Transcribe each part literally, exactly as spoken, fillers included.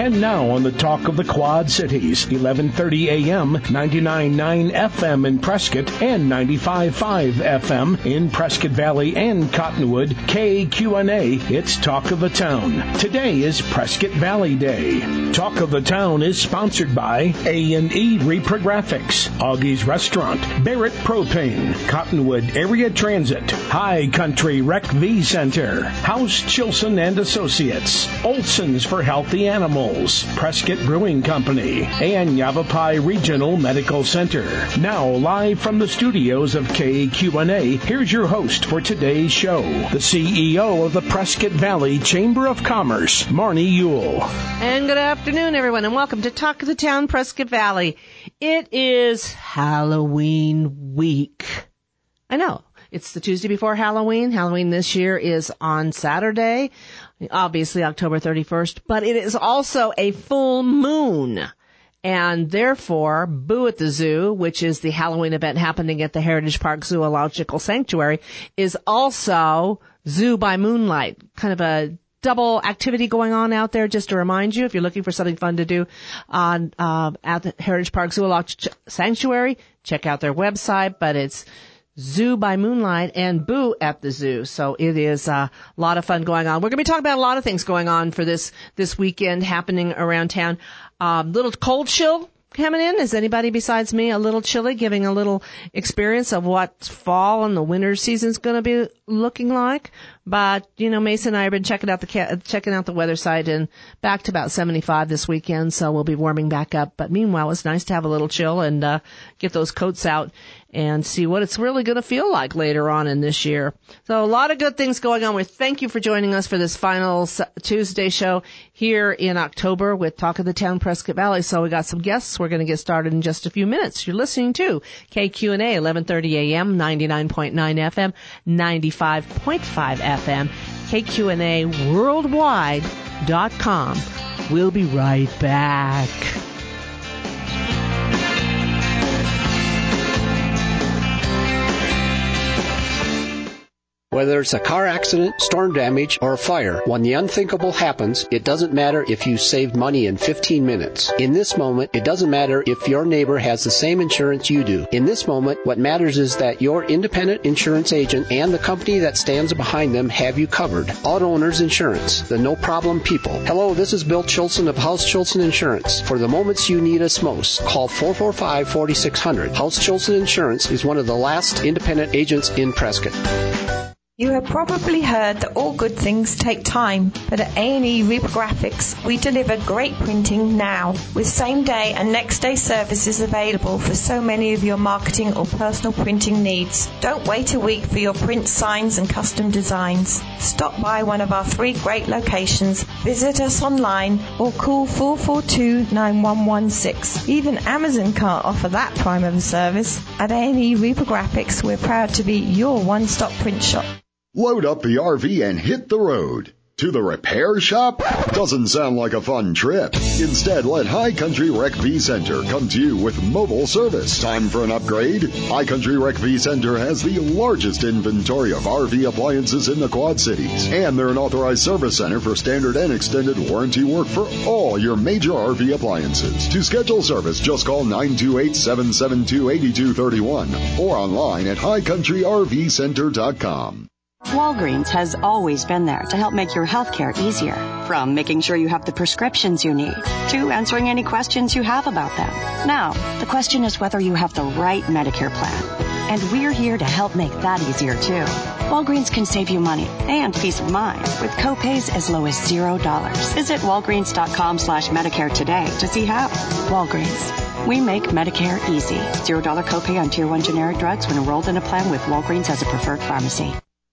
And now on the Talk of the Quad Cities, eleven thirty a.m., ninety-nine point nine F M in Prescott and ninety-five point five F M in Prescott Valley and Cottonwood, K Q N A, it's Talk of the Town. Today is Prescott Valley Day. Talk of the Town is sponsored by A and E Reprographics, Augie's Restaurant, Barrett Propane, Cottonwood Area Transit, High Country Rec V Center, House Chilson and Associates, Olson's for Healthy Animals, Prescott Brewing Company, and Yavapai Regional Medical Center. Now, live from the studios of K Q N A, here's your host for today's show, the C E O of the Prescott Valley Chamber of Commerce, Marnie Ewell. And good afternoon, everyone, and welcome to Talk of the Town, Prescott Valley. It is Halloween week. I know. It's the Tuesday before Halloween. Halloween this year is on Saturday, obviously October thirty-first, but it is also a full moon. And therefore, Boo at the Zoo, which is the Halloween event happening at the Heritage Park Zoological Sanctuary, is also Zoo by Moonlight, kind of a double activity going on out there. Just to remind you, if you're looking for something fun to do on uh, at the Heritage Park Zoological Sanctuary, check out their website, but it's Zoo by Moonlight and Boo at the Zoo. So it is a lot of fun going on. We're going to be talking about a lot of things going on for this this weekend happening around town. Um, little cold chill coming in. Is anybody besides me a little chilly, giving a little experience of what fall and the winter season's going to be looking like? But, you know, Mason and I have been checking out the ca- checking out the weather site, and back to about seventy-five this weekend, so we'll be warming back up. But meanwhile, it's nice to have a little chill and uh, get those coats out and see what it's really going to feel like later on in this year. So a lot of good things going on. We thank you for joining us for this final Tuesday show here in October with Talk of the Town, Prescott Valley. So we got some guests. We're going to get started in just a few minutes. You're listening to K Q N A, eleven thirty a.m., ninety-nine point nine F M, ninety-five point five F M, K Q N A worldwide dot com. We'll be right back. Whether it's a car accident, storm damage, or a fire, when the unthinkable happens, it doesn't matter if you saved money in fifteen minutes. In this moment, it doesn't matter if your neighbor has the same insurance you do. In this moment, what matters is that your independent insurance agent and the company that stands behind them have you covered. Auto Owners Insurance, the no-problem people. Hello, this is Bill Chilson of House Chilson Insurance. For the moments you need us most, call four four five, four six zero zero. House Chilson Insurance is one of the last independent agents in Prescott. You have probably heard that all good things take time, but at A and E Reprographics, we deliver great printing now, with same-day and next-day services available for so many of your marketing or personal printing needs. Don't wait a week for your print signs and custom designs. Stop by one of our three great locations, visit us online, or call four four two, nine one one six. Even Amazon can't offer that prime of a service. At A and E Reprographics, we're proud to be your one-stop print shop. Load up the R V and hit the road. To the repair shop? Doesn't sound like a fun trip. Instead, let High Country Rec V Center come to you with mobile service. Time for an upgrade? High Country Rec V Center has the largest inventory of R V appliances in the Quad Cities. And they're an authorized service center for standard and extended warranty work for all your major R V appliances. To schedule service, just call nine two eight, seven seven two, eight two three one or online at high country r v center dot com. Walgreens has always been there to help make your health care easier. From making sure you have the prescriptions you need to answering any questions you have about them. Now, the question is whether you have the right Medicare plan. And we're here to help make that easier, too. Walgreens can save you money and peace of mind with copays as low as zero dollars. Visit walgreens.com slash Medicare today to see how. Walgreens. We make Medicare easy. Zero dollar copay on Tier one generic drugs when enrolled in a plan with Walgreens as a preferred pharmacy.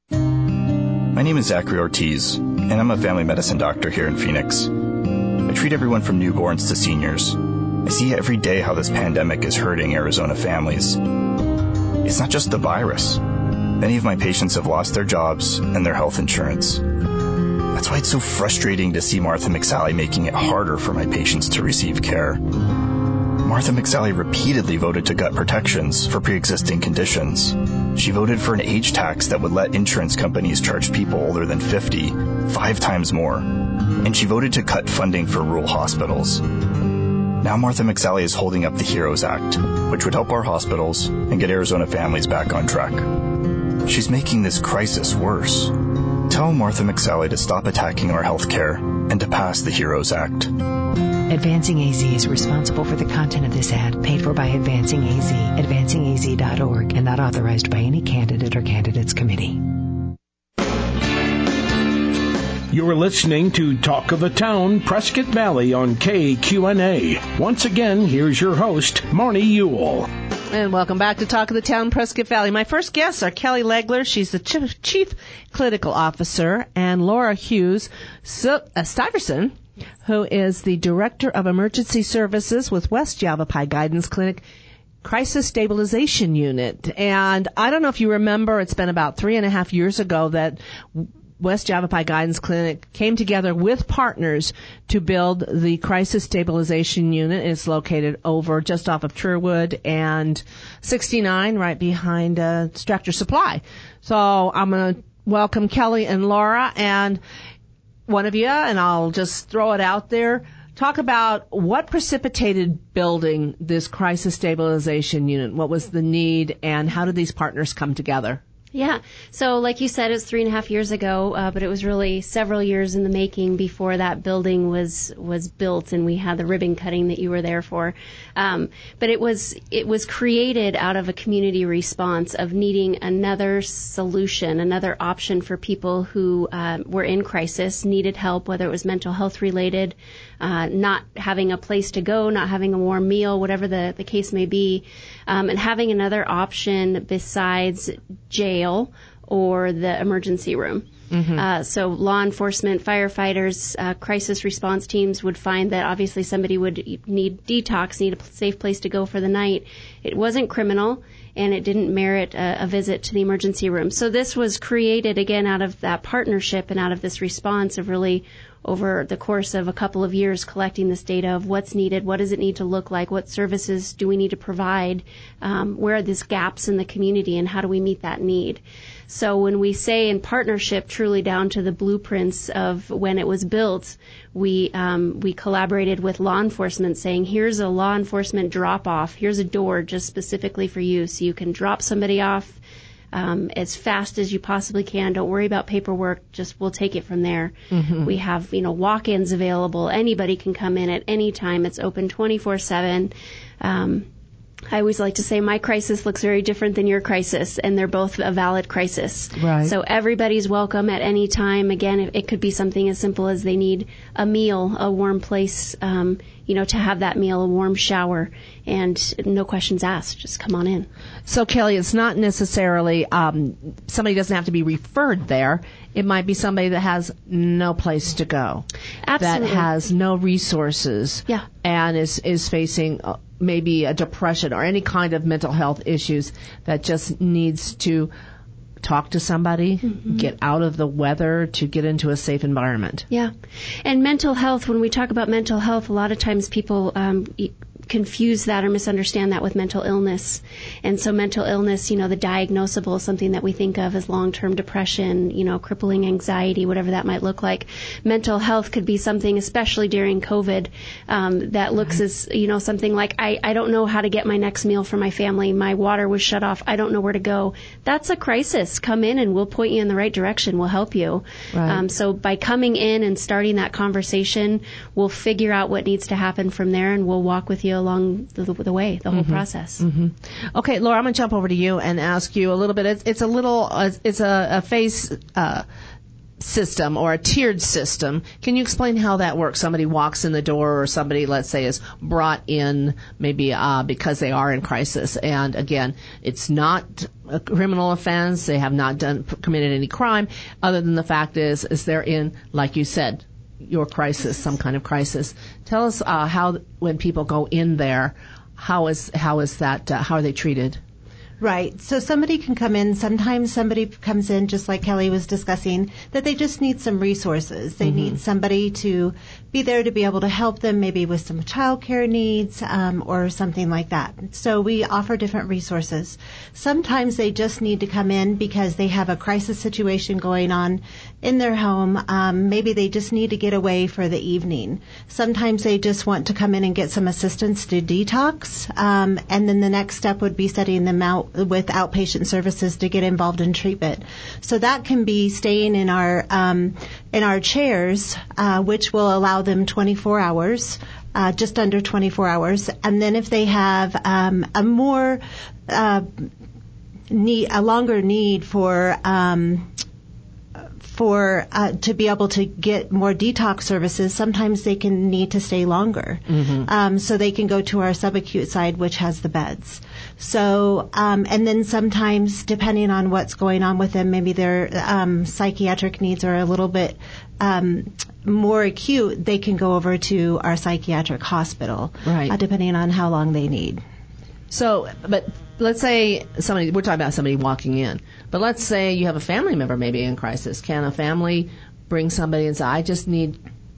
My name is Zachary Ortiz, and I'm a family medicine doctor here in Phoenix. I treat everyone from newborns to seniors. I see every day how this pandemic is hurting Arizona families. It's not just the virus. Many of my patients have lost their jobs and their health insurance. That's why it's so frustrating to see Martha McSally making it harder for my patients to receive care. Martha McSally repeatedly voted to gut protections for pre-existing conditions. She voted for an age tax that would let insurance companies charge people older than fifty five times more. and she voted to cut funding for rural hospitals. Now Martha McSally is holding up the HEROES Act, which would help our hospitals and get Arizona families back on track. She's making this crisis worse. Tell Martha McSally to stop attacking our health care and to pass the HEROES Act. Advancing A Z is responsible for the content of this ad, paid for by Advancing A Z, advancing a z dot org, and not authorized by any candidate or candidates committee. You're listening to Talk of the Town, Prescott Valley on K Q N A. Once again, here's your host, Marnie Ewell. And welcome back to Talk of the Town, Prescott Valley. My first guests are Kelly Legler, she's the Ch- Chief Clinical Officer, and Laura Hughes so, uh, Stuyvesant, who is the Director of Emergency Services with West Yavapai Guidance Clinic Crisis Stabilization Unit. And I don't know if you remember, it's been about three and a half years ago that West Yavapai Guidance Clinic came together with partners to build the Crisis Stabilization Unit. It's located over just off of Truewood and sixty-nine, right behind uh, Tractor Supply. So I'm going to welcome Kelly and Laura, and one of you, and I'll just throw it out there, talk about what precipitated building this Crisis Stabilization Unit. What was the need, and how did these partners come together? Yeah. So like you said, it was three and a half years ago, uh, but it was really several years in the making before that building was, was built, and we had the ribbon cutting that you were there for. Um, but it was, it was created out of a community response of needing another solution, another option for people who, uh, were in crisis, needed help, whether it was mental health related, uh, not having a place to go, not having a warm meal, whatever the, the case may be, um, and having another option besides jail or the emergency room. Mm-hmm. Uh, so law enforcement, firefighters, uh, crisis response teams would find that obviously somebody would need detox, need a safe place to go for the night. It wasn't criminal, and it didn't merit a, a visit to the emergency room. So this was created, again, out of that partnership and out of this response of really over the course of a couple of years collecting this data of what's needed, what does it need to look like, what services do we need to provide, um, where are these gaps in the community, and how do we meet that need. So when we say in partnership, truly down to the blueprints of when it was built, we um, we collaborated with law enforcement saying, here's a law enforcement drop-off, here's a door just specifically for you, so you can drop somebody off Um, as fast as you possibly can. Don't worry about paperwork. Just we'll take it from there. Mm-hmm. We have, you know, walk-ins available. Anybody can come in at any time. It's open twenty-four seven. Um, I always like to say my crisis looks very different than your crisis, and they're both a valid crisis. Right. So everybody's welcome at any time. Again, it, it could be something as simple as they need a meal, a warm place, um, you know, to have that meal, a warm shower, and no questions asked. Just come on in. So, Kelly, it's not necessarily um, somebody doesn't have to be referred there. It might be somebody that has no place to go. Absolutely. That has no resources. Yeah. And is, is facing uh, maybe a depression or any kind of mental health issues that just needs to talk to somebody, mm-hmm. get out of the weather to get into a safe environment. Yeah. And mental health, when we talk about mental health, a lot of times people um, confuse that or misunderstand that with mental illness. And so mental illness, you know, the diagnosable is something that we think of as long-term depression, you know, crippling anxiety, whatever that might look like. Mental health could be something, especially during COVID, um, that looks right. as, you know, something like, I, I don't know how to get my next meal for my family. My water was shut off. I don't know where to go. That's a crisis. Come in and we'll point you in the right direction. We'll help you. Right. Um, so by coming in and starting that conversation, we'll figure out what needs to happen from there, and we'll walk with you along the, the way, the whole mm-hmm. process. Mm-hmm. Okay, Laura, I'm going to jump over to you and ask you a little bit. It's, it's a little, uh, it's a, a phase uh, system or a tiered system. Can you explain how that works? Somebody walks in the door, or somebody, let's say, is brought in maybe uh, because they are in crisis. And again, it's not a criminal offense. They have not done committed any crime, other than the fact is, is they're in, like you said, your crisis, some kind of crisis. Tell us uh, how, when people go in there, how is how is that? Uh, how are they treated? Right. So somebody can come in. Sometimes somebody comes in, just like Kelly was discussing, that they just need some resources. They mm-hmm. need somebody to be there to be able to help them, maybe with some childcare needs um, or something like that. So we offer different resources. Sometimes they just need to come in because they have a crisis situation going on in their home. Um, maybe they just need to get away for the evening. Sometimes they just want to come in and get some assistance to detox, um, and then the next step would be setting them out with outpatient services to get involved in treatment. So that can be staying in our um, in our chairs, uh, which will allow them twenty-four hours, uh, just under twenty-four hours. And then if they have um, a more uh, need, a longer need for um, for uh, to be able to get more detox services, sometimes they can need to stay longer. Mm-hmm. Um, so they can go to our subacute side, which has the beds. So, um, and then sometimes, depending on what's going on with them, maybe their um, psychiatric needs are a little bit um, more acute, they can go over to our psychiatric hospital, right. uh, depending on how long they need. So, but let's say somebody, we're talking about somebody walking in, but let's say you have a family member maybe in crisis. Can a family bring somebody and say, I just need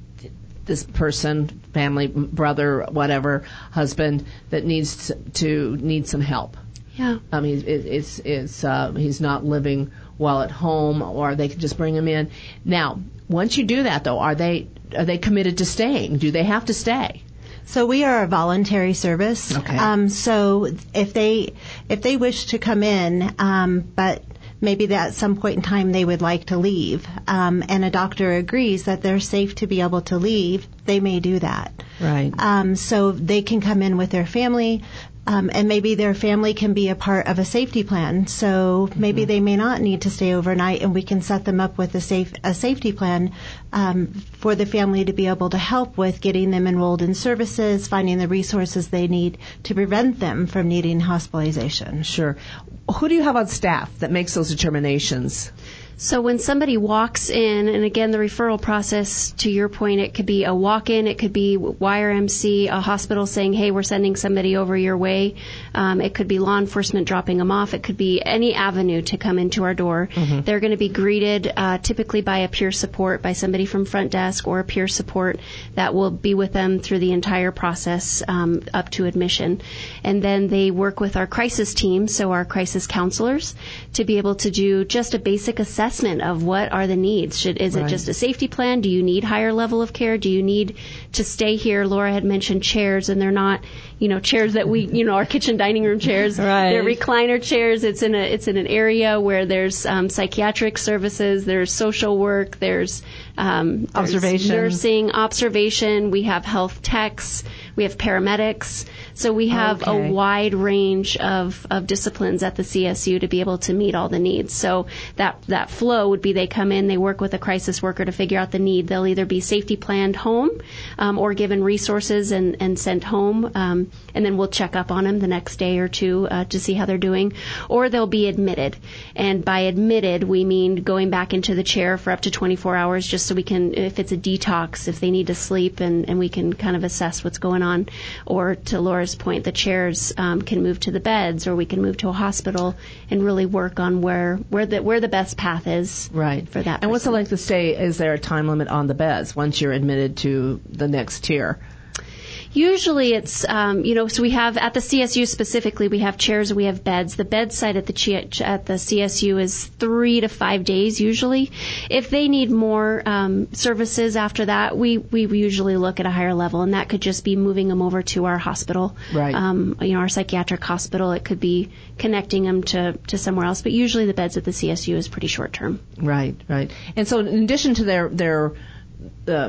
this person, family, brother, whatever, husband, that needs to, to need some help? Yeah. I mean, it, it's, it's, uh, he's not living well at home, or they can just bring him in. Now, once you do that though, are they, are they committed to staying? Do they have to stay? So we are a voluntary service. Okay. Um, so if they if they wish to come in, um, but maybe that at some point in time they would like to leave, um, and a doctor agrees that they're safe to be able to leave, they may do that. Right. Um, so they can come in with their family. Um, and maybe their family can be a part of a safety plan. So maybe mm-hmm. they may not need to stay overnight, and we can set them up with a safe a safety plan um, for the family to be able to help with getting them enrolled in services, finding the resources they need to prevent them from needing hospitalization. Sure. Who do you have on staff that makes those determinations? So when somebody walks in, and again, the referral process, to your point, it could be a walk-in, it could be Y R M C, a hospital saying, hey, we're sending somebody over your way. Um, it could be law enforcement dropping them off. It could be any avenue to come into our door. Mm-hmm. They're going to be greeted uh, typically by a peer support, by somebody from front desk or a peer support that will be with them through the entire process um, up to admission. And then they work with our crisis team, so our crisis counselors, to be able to do just a basic assessment of what are the needs. Should, is right. it just a safety plan? Do you need higher level of care? Do you need to stay here? Laura had mentioned chairs, and they're not, you know, chairs that we, you know, our kitchen dining room chairs. Right. They're recliner chairs. It's in a, it's in an area where there's um, psychiatric services, there's social work, there's um, observation, there's nursing, observation. We have health techs, we have paramedics. So we have okay. a wide range of, of disciplines at the C S U to be able to meet all the needs. So that that flow would be they come in, they work with a crisis worker to figure out the need. They'll either be safety planned home um, or given resources and, and sent home, um, and then we'll check up on them the next day or two uh, to see how they're doing. Or they'll be admitted. And by admitted, we mean going back into the chair for up to twenty-four hours just so we can, if it's a detox, if they need to sleep, and, and we can kind of assess what's going on. Or to Laura's point, the chairs um, can move to the beds, or we can move to a hospital and really work on where where the where the best path is right. for that And person. what's the length of stay? Is there a time limit on the beds once you're admitted to the next tier? Usually it's, um, you know, so we have, at the C S U specifically, we have chairs and we have beds. The bedside at the chi- at the C S U is three to five days usually. If they need more um, services after that, we, we usually look at a higher level, and that could just be moving them over to our hospital, right. um, you know, our psychiatric hospital. It could be connecting them to, to somewhere else, but usually the beds at the C S U is pretty short term. Right, right. And so in addition to their, their uh,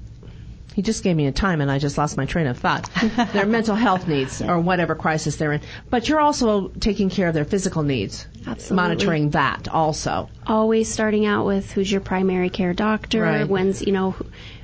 he just gave me a time and I just lost my train of thought. Their mental health needs or whatever crisis they're in. But you're also taking care of their physical needs. Absolutely. Monitoring that also. Always starting out with who's your primary care doctor, right. when's, you know,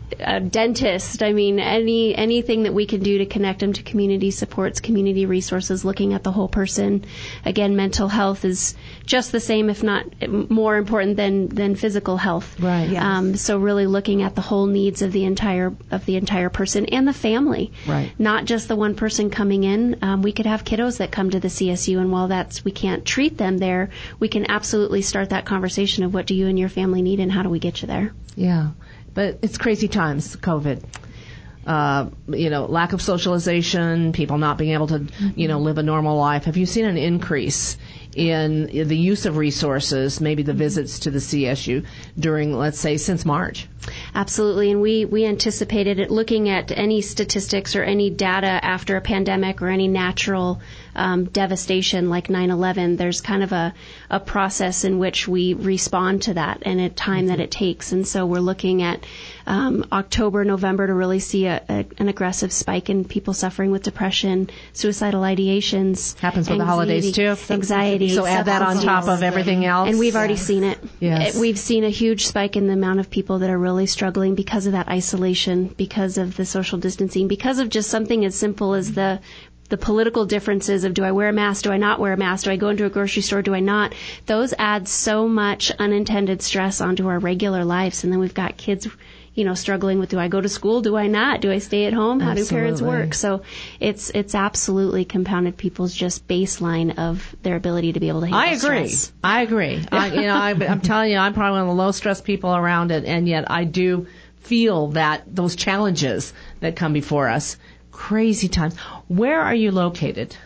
a dentist. I mean, any anything that we can do to connect them to community supports, community resources, looking at the whole person. Again, mental health is just the same, if not more important than, than physical health. Right. Yes. Um, so really looking at the whole needs of the entire of the entire person and the family. Right. Not just the one person coming in. Um, we could have kiddos that come to the C S U, and while that's we can't treat them there, we can absolutely start that conversation of what do you and your family need and how do we get you there. Yeah. But it's crazy times, COVID. Uh, you know, lack of socialization, people not being able to, you know, live a normal life. Have you seen an increase in the use of resources, maybe the visits to the C S U during, let's say, since March? Absolutely, and we, we anticipated it. Looking at any statistics or any data after a pandemic or any natural um, devastation like nine eleven, there's kind of a, a process in which we respond to that and a time mm-hmm. that it takes. And so we're looking at um, October, November to really see a, a, an aggressive spike in people suffering with depression, suicidal ideations. Happens with anxiety, the holidays too. Anxiety. So add that on top of everything else. And we've yes. already seen it. Yes. We've seen a huge spike in the amount of people that are really struggling because of that isolation, because of the social distancing, because of just something as simple as the the political differences of do I wear a mask, do I not wear a mask, do I go into a grocery store, do I not? Those add so much unintended stress onto our regular lives. And then we've got kids, you know, struggling with do I go to school, do I not? Do I stay at home? How Absolutely. do parents work? So it's it's absolutely compounded people's just baseline of their ability to be able to handle I agree. stress. I agree. I, you know, I, I'm telling you, I'm probably one of the low stress people around it, and yet I do feel that those challenges that come before us. Crazy times. Where are you located?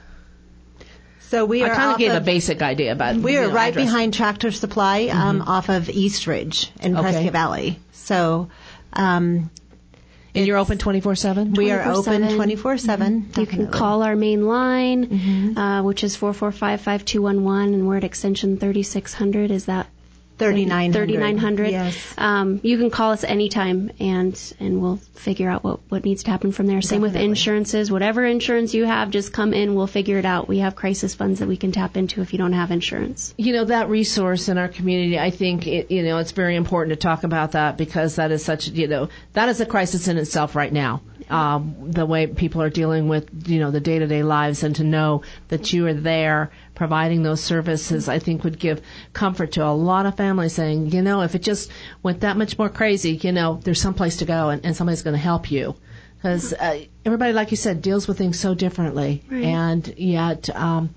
So we are I kind of gave of, a basic idea about. We are you know, right address. behind Tractor Supply, um, Mm-hmm. off of East Ridge in Okay. Prescott Valley. So, um, and you're open twenty-four seven? We are open twenty-four seven. Mm-hmm. You can call our main line, mm-hmm. uh, which is four four five, five two one one, and we're at extension thirty-six hundred. Is that thirty-nine hundred. thirty-nine hundred. Yes. Um, you can call us anytime, and and we'll figure out what, what needs to happen from there. Same Definitely. with insurances. Whatever insurance you have, just come in. We'll figure it out. We have crisis funds that we can tap into if you don't have insurance. You know, that resource in our community, I think, it, you know, it's very important to talk about that because that is such, you know, that is a crisis in itself right now. Um, the way people are dealing with, you know, the day-to-day lives, and to know that you are there providing those services, I think would give comfort to a lot of families saying, you know, if it just went that much more crazy, you know, there's someplace to go and, and somebody's going to help you. Because uh, everybody, like you said, deals with things so differently. Right. And yet, um,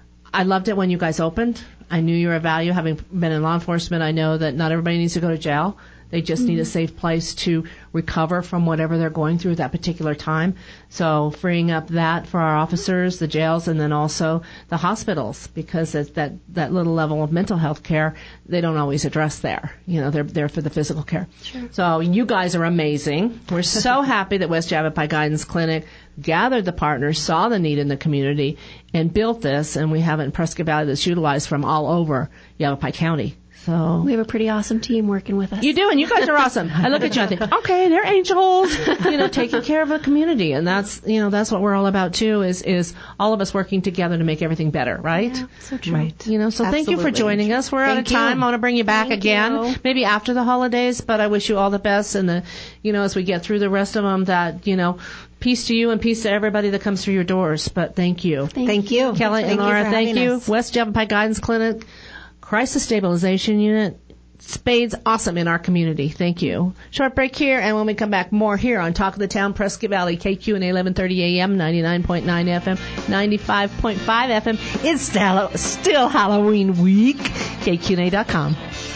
I loved it when you guys opened. I knew you were a value. Having been in law enforcement, I know that not everybody needs to go to jail. They just mm-hmm. need a safe place to recover from whatever they're going through at that particular time. So freeing up that for our officers, the jails, and then also the hospitals, because it's that, that little level of mental health care, they don't always address there. You know, they're there for the physical care. Sure. So you guys are amazing. We're so happy that West Yavapai Guidance Clinic gathered the partners, saw the need in the community, and built this, and we have it in Prescott Valley that's utilized from all over Yavapai County. So we have a pretty awesome team working with us. You do, and you guys are awesome. I look at you and I think, okay, they're angels, you know, taking care of the community, and that's, you know, that's what we're all about too. Is is all of us working together to make everything better, right? Yeah, so true. Right. You know, so Absolutely. thank you for joining us. We're out of Thank time. you. I want to bring you back Thank again, you. maybe after the holidays. But I wish you all the best, and the, you know, as we get through the rest of them, that you know, peace to you and peace to everybody that comes through your doors. But thank you, Thank, Thank you. Kelly Thank and Laura. you for Thank having you, us. West Yavapai Guidance Clinic, Crisis Stabilization Unit. Spades awesome in our community. Thank you. Short break here, and when we come back, more here on Talk of the Town, Prescott Valley, K Q N A eleven thirty A M, ninety-nine point nine F M, ninety-five point five F M. It's still, still Halloween week. K Q N A dot com.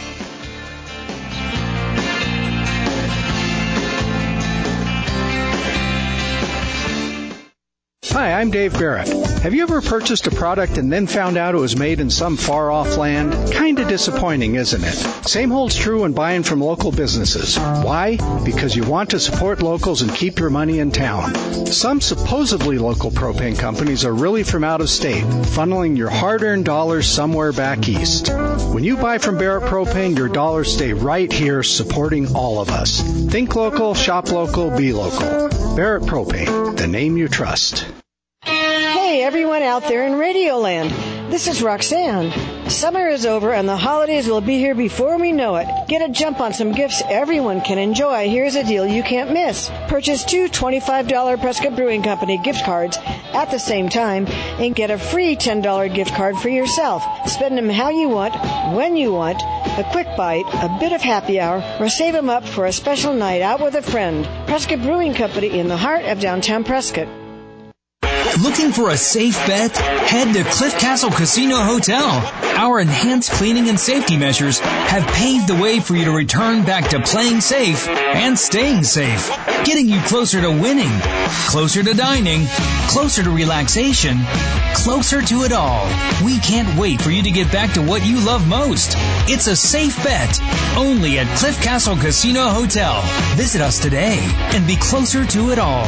Hi, I'm Dave Barrett. Have you ever purchased a product and then found out it was made in some far-off land? Kinda disappointing, isn't it? Same holds true when buying from local businesses. Why? Because you want to support locals and keep your money in town. Some supposedly local propane companies are really from out of state, funneling your hard-earned dollars somewhere back east. When you buy from Barrett Propane, your dollars stay right here supporting all of us. Think local, shop local, be local. Barrett Propane, the name you trust. Hey, everyone out there in Radioland. This is Roxanne. Summer is over and the holidays will be here before we know it. Get a jump on some gifts everyone can enjoy. Here's a deal you can't miss. Purchase two twenty-five dollars Prescott Brewing Company gift cards at the same time and get a free ten dollars gift card for yourself. Spend them how you want, when you want, a quick bite, a bit of happy hour, or save them up for a special night out with a friend. Prescott Brewing Company in the heart of downtown Prescott. Looking for a safe bet? Head to Cliff Castle Casino Hotel. Our enhanced cleaning and safety measures have paved the way for you to return back to playing safe and staying safe, getting you closer to winning, closer to dining, closer to relaxation, closer to it all. We can't wait for you to get back to what you love most. It's a safe bet, only at Cliff Castle Casino Hotel. Visit us today and be closer to it all.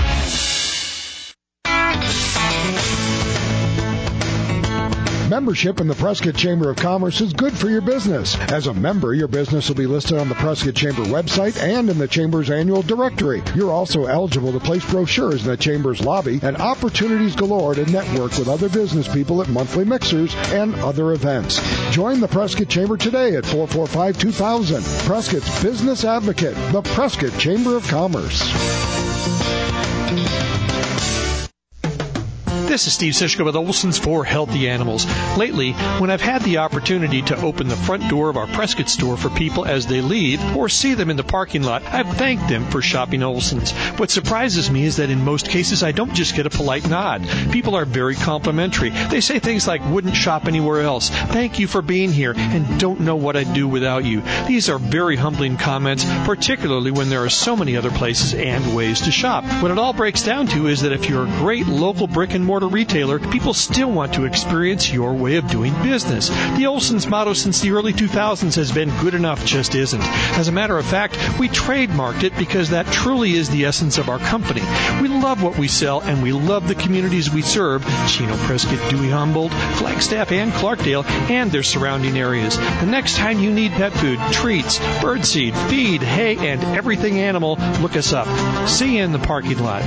Membership in the Prescott Chamber of Commerce is good for your business. As a member, your business will be listed on the Prescott Chamber website and in the Chamber's annual directory. You're also eligible to place brochures in the Chamber's lobby and opportunities galore to network with other business people at monthly mixers and other events. Join the Prescott Chamber today at four four five, two thousand. Prescott's Business Advocate, the Prescott Chamber of Commerce. This is Steve Sischka with Olson's for Healthy Animals. Lately, when I've had the opportunity to open the front door of our Prescott store for people as they leave or see them in the parking lot, I've thanked them for shopping Olson's. What surprises me is that in most cases, I don't just get a polite nod. People are very complimentary. They say things like, wouldn't shop anywhere else, thank you for being here, and don't know what I'd do without you. These are very humbling comments, particularly when there are so many other places and ways to shop. What it all breaks down to is that if you're a great local brick and mortar retailer, people still want to experience your way of doing business. The Olson's motto since the early two thousands has been good enough just isn't. As a matter of fact, we trademarked it because that truly is the essence of our company. We love what we sell and we love the communities we serve, Chino, Prescott, Dewey, Humboldt, Flagstaff, and Clarkdale, and their surrounding areas. The next time you need pet food, treats, birdseed, feed, hay, and everything animal, look us up. See you in the parking lot.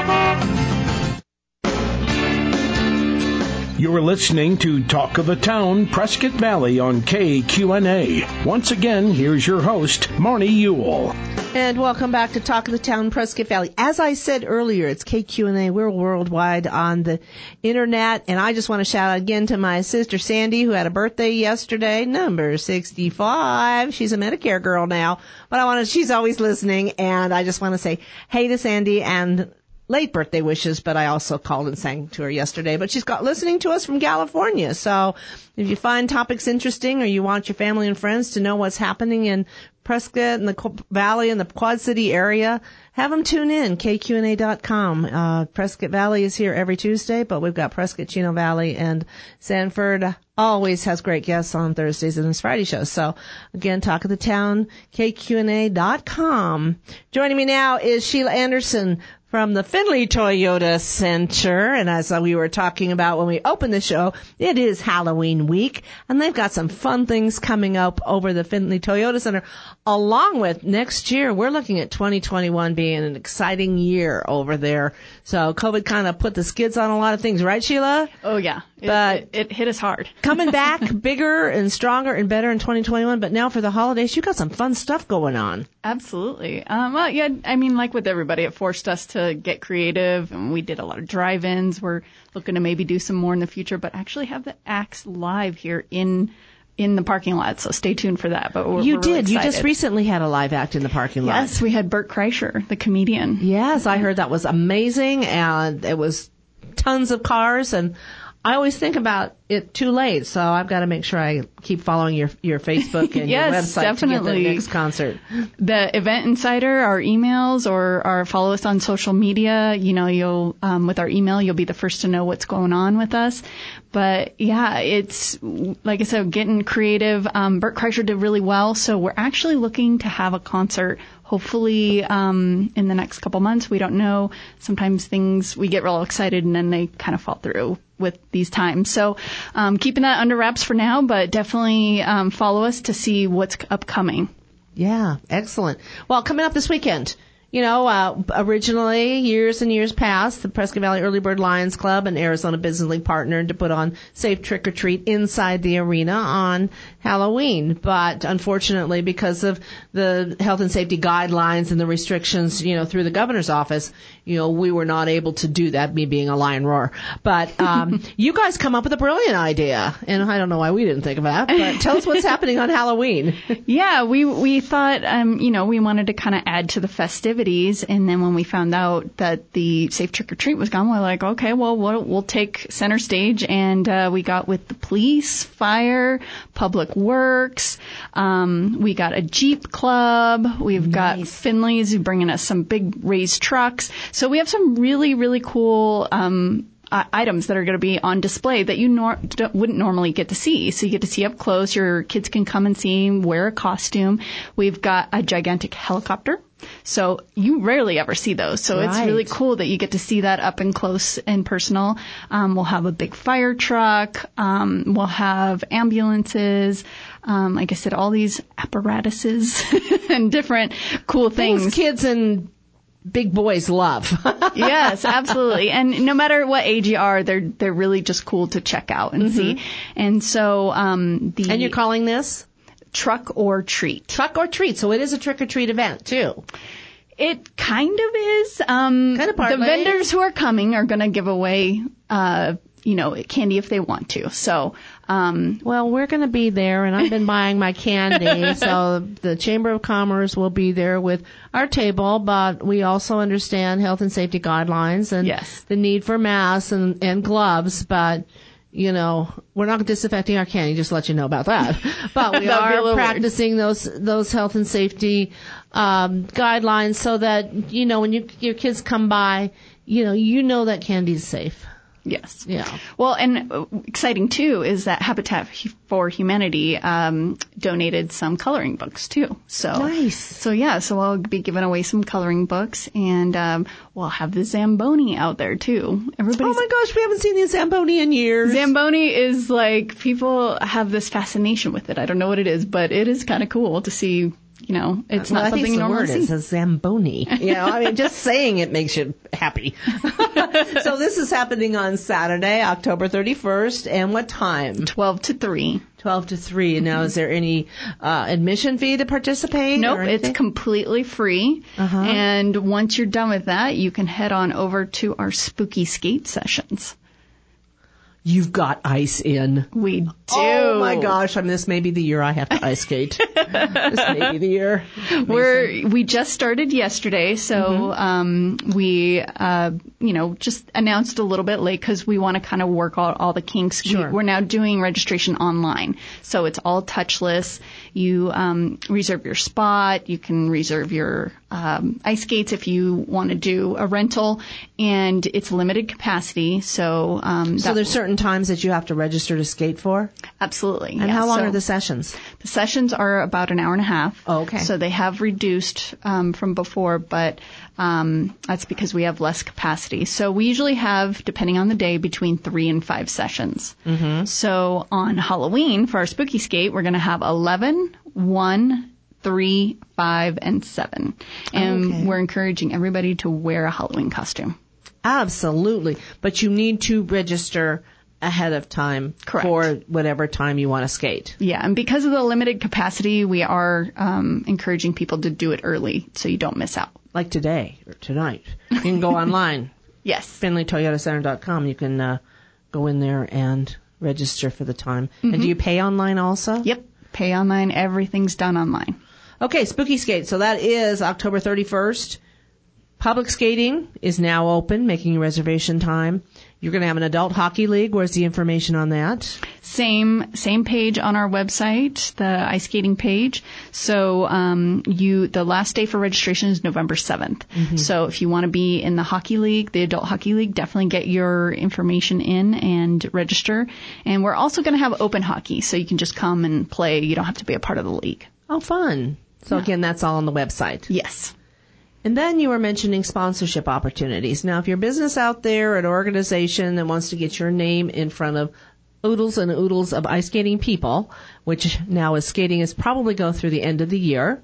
You're listening to Talk of the Town, Prescott Valley on K Q N A. Once again, here's your host, Marnie Ewell. And welcome back to Talk of the Town, Prescott Valley. As I said earlier, it's K Q N A. We're worldwide on the internet. And I just want to shout out again to my sister Sandy, who had a birthday yesterday, number sixty-five. She's a Medicare girl now. But I want to, she's always listening. And I just want to say hey to Sandy and late birthday wishes, but I also called and sang to her yesterday. But she's got listening to us from California. So if you find topics interesting or you want your family and friends to know what's happening in Prescott and the Valley and the Quad City area, have them tune in, K Q N A dot com. Uh, Prescott Valley is here every Tuesday, but we've got Prescott, Chino Valley, and Sanford always has great guests on Thursdays and his Friday show. So again, Talk of the Town, K Q N A dot com. Joining me now is Sheila Anderson from the Findlay Toyota Center. And as we were talking about when we opened the show, it is Halloween week, and they've got some fun things coming up over the Findlay Toyota Center. Along with next year, we're looking at twenty twenty-one being an exciting year over there. So COVID kind of put the skids on a lot of things, right, Sheila? Oh, yeah. It, but it, it hit us hard. Coming back bigger and stronger and better in twenty twenty-one. But now for the holidays, you got some fun stuff going on. Absolutely. Um, well, yeah, I mean, like with everybody, it forced us to get creative, and we did a lot of drive-ins. We're looking to maybe do some more in the future, but actually have the acts live here in in the parking lot. So stay tuned for that. But we're, you we're did. Really you just recently had a live act in the parking lot. Yes, we had Bert Kreischer, the comedian. Yes, I heard that was amazing, and it was tons of cars, and I always think about it too late, so I've got to make sure I keep following your your Facebook and yes, your website definitely. to get the next concert. The Event Insider, our emails, or our follow us on social media. You know, you'll um, with our email, you'll be the first to know what's going on with us. But yeah, it's like I said, getting creative. Um, Bert Kreischer did really well, so we're actually looking to have a concert. Hopefully, um, in the next couple months. We don't know. Sometimes things, we get real excited and then they kind of fall through with these times. So, um, keeping that under wraps for now, but definitely, um, follow us to see what's upcoming. Yeah, excellent. Well, coming up this weekend, You know, uh, originally, years and years past, the Prescott Valley Early Bird Lions Club and Arizona Business League partnered to put on Safe Trick or Treat inside the arena on Halloween. But unfortunately, because of the health and safety guidelines and the restrictions, you know, through the governor's office, you know, we were not able to do that, me being a lion roar. But um, you guys come up with a brilliant idea, and I don't know why we didn't think of that, but tell us what's happening on Halloween. Yeah, we we thought, um, you know, we wanted to kind of add to the festivities. And then when we found out that the Safe Trick or Treat was gone, we're like, okay, well, we'll, we'll take center stage. And uh, we got with the police, fire, public works. Um, we got a Jeep club. We've nice. got Finley's bringing us some big raised trucks. So we have some really, really cool um Uh, items that are going to be on display that you nor- wouldn't normally get to see. So you get to see up close. Your kids can come and see, wear a costume. We've got a gigantic helicopter. So you rarely ever see those. So right. It's really cool that you get to see that up and close and personal. Um, we'll have a big fire truck. Um, we'll have ambulances. Um, like I said, all these apparatuses and different cool things. Things kids and big boys love. Yes, absolutely. And no matter what age you are, they're they're really just cool to check out and mm-hmm. see. And so um the And you're calling this Truck or Treat. Truck or Treat. So it is a trick or treat event too. It kind of is. Um kind of partly. The vendors who are coming are going to give away uh you know, candy if they want to. So, um, well, we're going to be there, and I've been buying my candy. So the Chamber of Commerce will be there with our table, but we also understand health and safety guidelines and yes. the need for masks and, and gloves. But, you know, we're not disinfecting our candy, just to let you know about that. But we are practicing weird. those those health and safety um, guidelines so that, you know, when you, your kids come by, you know, you know that candy is safe. Yes. Yeah. Well, and uh, exciting too is that Habitat for Humanity um, donated some coloring books too. So nice. So yeah. So I'll be giving away some coloring books, and um, we'll have the Zamboni out there too. Everybody's. Oh my gosh, we haven't seen the Zamboni in years. Zamboni is like, people have this fascination with it. I don't know what it is, but it is kind of cool to see. You know, it's well, not I something think you the normally word see. It's a Zamboni. You know, I mean, just saying it makes you happy. So this is happening on Saturday, October thirty-first, and what time? Twelve to three. Twelve to three. And now, is there any uh, admission fee to participate? Nope, it's completely free. Uh-huh. And once you're done with that, you can head on over to our spooky skate sessions. You've got ice in. We do. Oh my gosh! I mean, this may be the year I have to ice skate. This may be the year. Amazing. We're we just started yesterday, so mm-hmm. um, we uh, you know just announced a little bit late because we want to kind of work out all the kinks. Sure. We, we're now doing registration online, so it's all touchless. You um, reserve your spot. You can reserve your um, ice skates if you want to do a rental, and it's limited capacity. So um, so there's certain times that you have to register to skate for? Absolutely. And yeah. how long so are the sessions? The sessions are about an hour and a half. Oh, okay. So they have reduced um, from before, but um, that's because we have less capacity. So we usually have, depending on the day, between three and five sessions. Mm-hmm. So on Halloween, for our spooky skate, we're going to have eleven, one, three, five, and seven. And okay. we're encouraging everybody to wear a Halloween costume. Absolutely. But you need to register ahead of time. Correct. For whatever time you want to skate. Yeah, and because of the limited capacity, we are um, encouraging people to do it early so you don't miss out. Like today or tonight. You can go online. Yes. Finley Toyota Center dot com. You can uh, go in there and register for the time. Mm-hmm. And do you pay online also? Yep. Pay online. Everything's done online. Okay, Spooky Skate. So that is October thirty-first. Public skating is now open, making your reservation time. You're going to have an adult hockey league. Where's the information on that? Same same page on our website, the ice skating page. So um, you the last day for registration is November seventh. Mm-hmm. So if you want to be in the hockey league, the adult hockey league, definitely get your information in and register. And we're also going to have open hockey, so you can just come and play. You don't have to be a part of the league. Oh, fun. So yeah. Again, that's all on the website. Yes. And then you were mentioning sponsorship opportunities. Now, if you're a business out there, an organization that wants to get your name in front of oodles and oodles of ice skating people, which now is skating is probably go through the end of the year,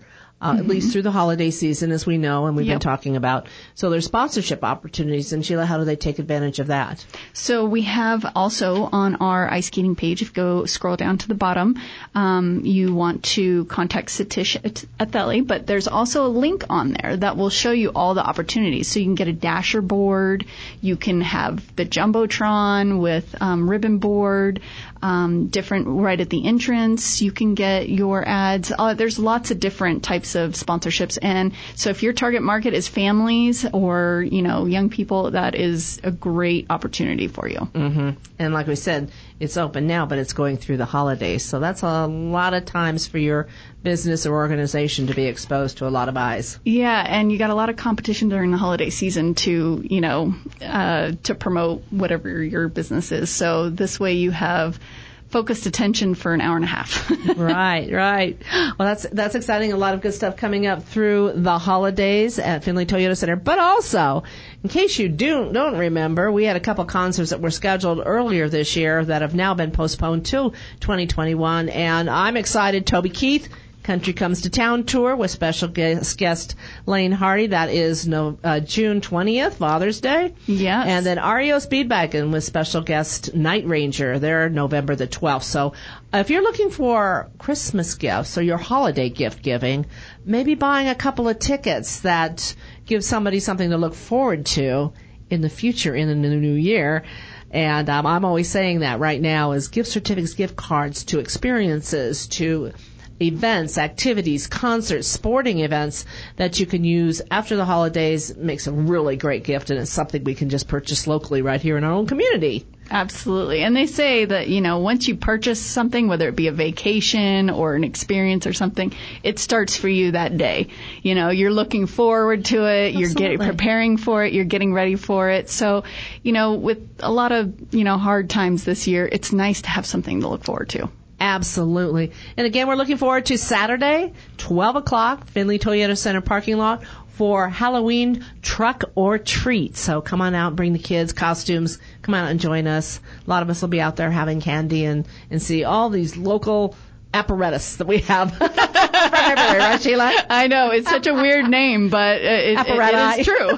uh, Mm-hmm. at least through the holiday season, as we know, and we've Yep. been talking about. So there's sponsorship opportunities. And Sheila, how do they take advantage of that? So we have also on our ice skating page, if you go scroll down to the bottom, um, you want to contact Satish Atheli, but there's also a link on there that will show you all the opportunities. So you can get a dasher board, you can have the Jumbotron with um, ribbon board, um, different right at the entrance. You can get your ads. Uh, there's lots of different types of sponsorships. And so if your target market is families or, you know, young people, that is a great opportunity for you. Mm-hmm. And like we said, it's open now, but it's going through the holidays. So that's a lot of times for your business or organization to be exposed to a lot of eyes. Yeah, and you got a lot of competition during the holiday season to, you know, uh, to promote whatever your business is. So this way you have focused attention for an hour and a half. Right, right. Well, that's that's exciting. A lot of good stuff coming up through the holidays at Findlay Toyota Center. But also, in case you do, don't remember, we had a couple concerts that were scheduled earlier this year that have now been postponed to twenty twenty-one. And I'm excited. Toby Keith, Country Comes to Town tour with special guest, guest Lane Hardy. That is no, uh, June twentieth, Father's Day. Yes. And then R E O Speedwagon with special guest Night Ranger. They're November the twelfth. So uh, if you're looking for Christmas gifts or your holiday gift giving, maybe buying a couple of tickets that give somebody something to look forward to in the future, in the new year. And um, I'm always saying that right now is gift certificates, gift cards to experiences, to events, activities, concerts, sporting events that you can use after the holidays. Makes a really great gift, and it's something we can just purchase locally right here in our own community. Absolutely. And they say that, you know, once you purchase something, whether it be a vacation or an experience or something, it starts for you that day. You know, you're looking forward to it, Absolutely. you're getting preparing for it, you're getting ready for it. So, you know, with a lot of, you know, hard times this year, it's nice to have something to look forward to. Absolutely. And again, we're looking forward to Saturday, twelve o'clock, Findlay Toyota Center parking lot for Halloween Truck or Treat. So come on out, bring the kids, costumes, come out and join us. A lot of us will be out there having candy and, and see all these local apparatus that we have from everywhere, right, Sheila? I know, it's such a weird name, but it, it, it is true.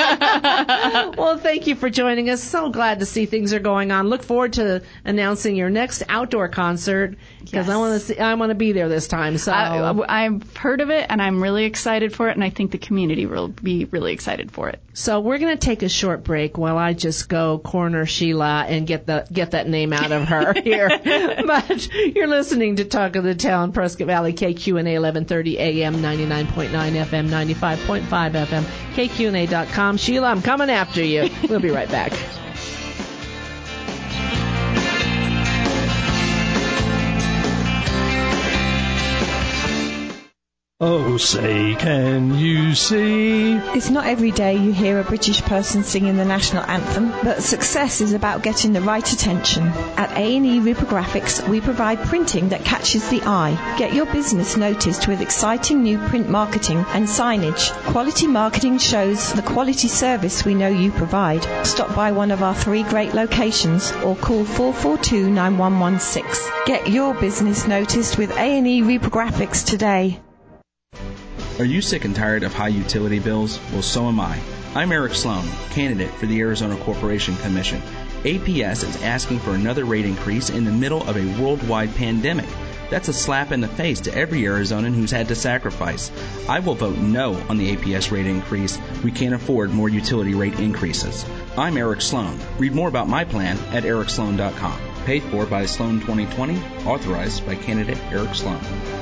Well, thank you for joining us. So glad to see things are going on. Look forward to announcing your next outdoor concert because Yes. I want to see, I want to be there this time. So I, I've heard of it and I'm really excited for it, and I think the community will be really excited for it. So we're going to take a short break while I just go corner Sheila and get the get that name out of her here. But you're listening to Talk of the Town, Prescott Valley, K Q N A, eleven thirty A M, ninety-nine point nine F M, ninety-five point five F M, K Q N A dot com. Sheila, I'm coming after you. We'll be right back. Oh, say, can you see? It's not every day you hear a British person singing the national anthem, but success is about getting the right attention. At A and E Reprographics, we provide printing that catches the eye. Get your business noticed with exciting new print marketing and signage. Quality marketing shows the quality service we know you provide. Stop by one of our three great locations or call four four two, nine one one six. Get your business noticed with A and E Reprographics today. Are you sick and tired of high utility bills? Well, so am I. I'm Eric Sloan, candidate for the Arizona Corporation Commission. A P S is asking for another rate increase in the middle of a worldwide pandemic. That's a slap in the face to every Arizonan who's had to sacrifice. I will vote no on the A P S rate increase. We can't afford more utility rate increases. I'm Eric Sloan. Read more about my plan at eric sloan dot com. Paid for by Sloan twenty twenty, authorized by candidate Eric Sloan.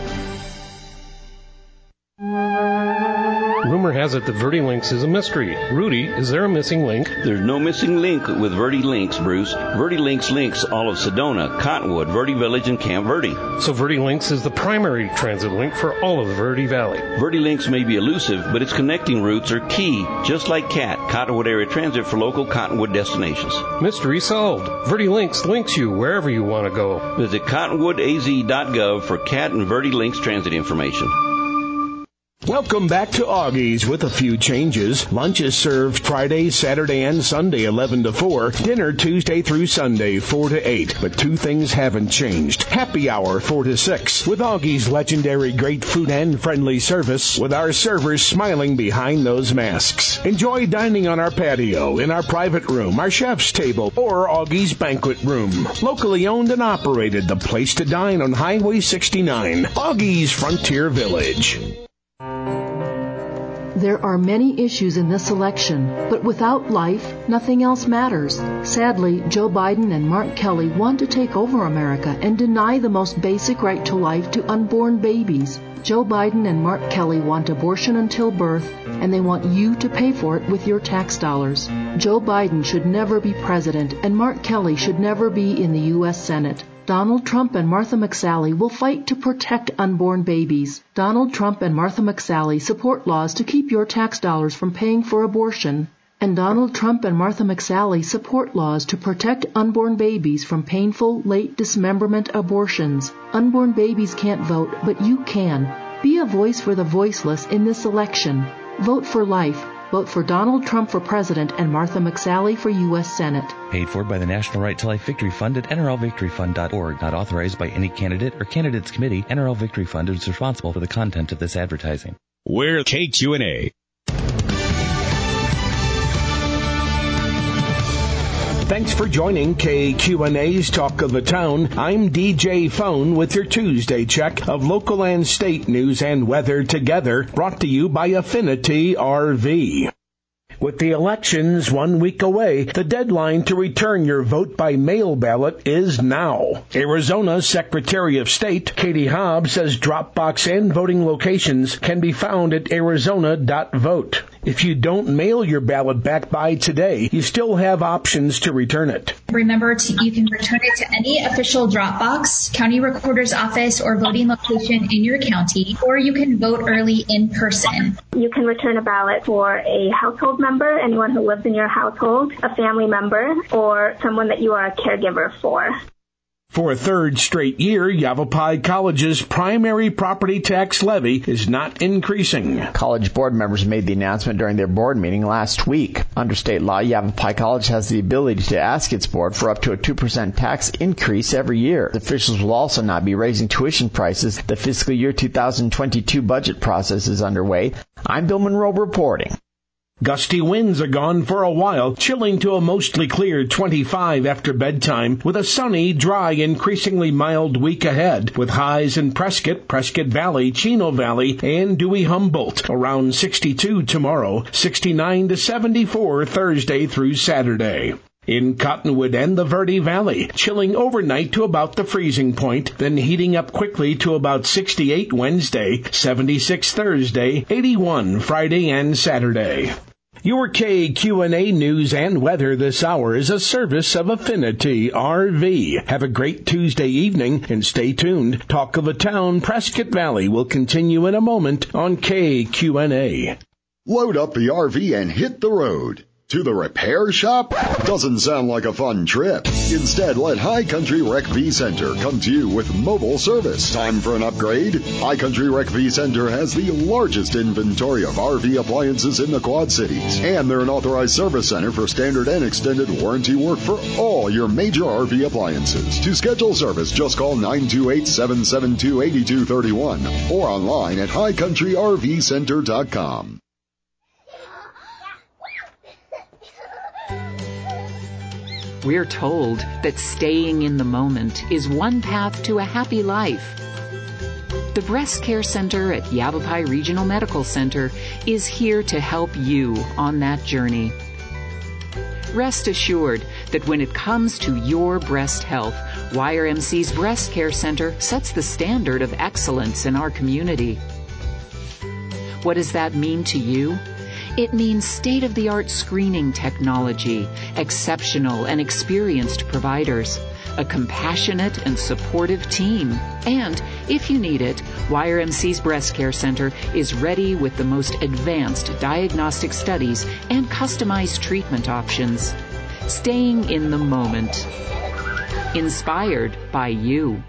Rumor has it that VertiLinks is a mystery. Rudy, is there a missing link? There's no missing link with VertiLinks, Bruce. VertiLinks links all of Sedona, Cottonwood, Verde Village, and Camp Verde. So VertiLinks is the primary transit link for all of the Verde Valley. VertiLinks may be elusive, but its connecting routes are key, just like C A T, Cottonwood Area Transit, for local Cottonwood destinations. Mystery solved. VertiLinks links you wherever you want to go. Visit cottonwood a z dot gov for C A T and VertiLinks transit information. Welcome back to Augie's with a few changes. Lunch is served Friday, Saturday, and Sunday, eleven to four. Dinner Tuesday through Sunday, four to eight. But two things haven't changed. Happy hour, four to six. With Augie's legendary great food and friendly service, with our servers smiling behind those masks. Enjoy dining on our patio, in our private room, our chef's table, or Augie's banquet room. Locally owned and operated, the place to dine on Highway sixty-nine. Augie's Frontier Village. There are many issues in this election, but without life, nothing else matters. Sadly, Joe Biden and Mark Kelly want to take over America and deny the most basic right to life to unborn babies. Joe Biden and Mark Kelly want abortion until birth, and they want you to pay for it with your tax dollars. Joe Biden should never be president, and Mark Kelly should never be in the U S Senate. Donald Trump and Martha McSally will fight to protect unborn babies. Donald Trump and Martha McSally support laws to keep your tax dollars from paying for abortion. And Donald Trump and Martha McSally support laws to protect unborn babies from painful, late dismemberment abortions. Unborn babies can't vote, but you can. Be a voice for the voiceless in this election. Vote for life. Vote for Donald Trump for president and Martha McSally for U S Senate. Paid for by the National Right to Life Victory Fund at N R L victory fund dot org. Not authorized by any candidate or candidates committee. N R L Victory Fund is responsible for the content of this advertising. We're K Q and A. Thanks for joining K Q and A's Talk of the Town. I'm D J Phone with your Tuesday check of local and state news and weather together, brought to you by Affinity R V. With the elections one week away, the deadline to return your vote by mail ballot is now. Arizona's Secretary of State, Katie Hobbs, says Dropbox and voting locations can be found at arizona dot vote. If you don't mail your ballot back by today, you still have options to return it. Remember, to, you can return it to any official Dropbox, county recorder's office, or voting location in your county, or you can vote early in person. You can return a ballot for a household member, anyone who lives in your household, a family member, or someone that you are a caregiver for. For a third straight year, Yavapai College's primary property tax levy is not increasing. College board members made the announcement during their board meeting last week. Under state law, Yavapai College has the ability to ask its board for up to a two percent tax increase every year. The officials will also not be raising tuition prices. The fiscal year two thousand twenty-two budget process is underway. I'm Bill Monroe reporting. Gusty winds are gone for a while, chilling to a mostly clear twenty-five after bedtime, with a sunny, dry, increasingly mild week ahead, with highs in Prescott, Prescott Valley, Chino Valley, and Dewey Humboldt, around sixty-two tomorrow, sixty-nine to seventy-four Thursday through Saturday. In Cottonwood and the Verde Valley, chilling overnight to about the freezing point, then heating up quickly to about sixty-eight Wednesday, seventy-six Thursday, eighty-one Friday and Saturday. Your K Q and A news and weather this hour is a service of Affinity R V. Have a great Tuesday evening and stay tuned. Talk of the Town, Prescott Valley will continue in a moment on K Q and A. Load up the R V and hit the road. To the repair shop? Doesn't sound like a fun trip. Instead, let High Country Rec V Center come to you with mobile service. Time for an upgrade? High Country Rec V Center has the largest inventory of R V appliances in the Quad Cities. And they're an authorized service center for standard and extended warranty work for all your major R V appliances. To schedule service, just call nine two eight, seven seven two, eight two three one or online at high country r v center dot com. We're told that staying in the moment is one path to a happy life. The Breast Care Center at Yavapai Regional Medical Center is here to help you on that journey. Rest assured that when it comes to your breast health, Y R M C's Breast Care Center sets the standard of excellence in our community. What does that mean to you? It means state-of-the-art screening technology, exceptional and experienced providers, a compassionate and supportive team, and, if you need it, Y R M C's Breast Care Center is ready with the most advanced diagnostic studies and customized treatment options. Staying in the moment. Inspired by you.